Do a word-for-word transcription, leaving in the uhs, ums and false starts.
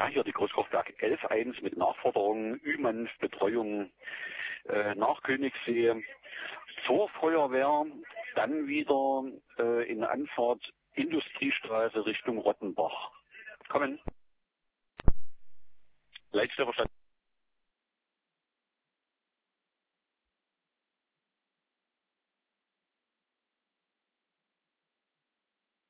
Ja, hier die Großkraftwerk elf eins mit Nachforderungen, Ümann, Betreuung äh, nach Königssee zur Feuerwehr, dann wieder äh, in Anfahrt Industriestraße Richtung Rottenbach. Kommen. Leitstelle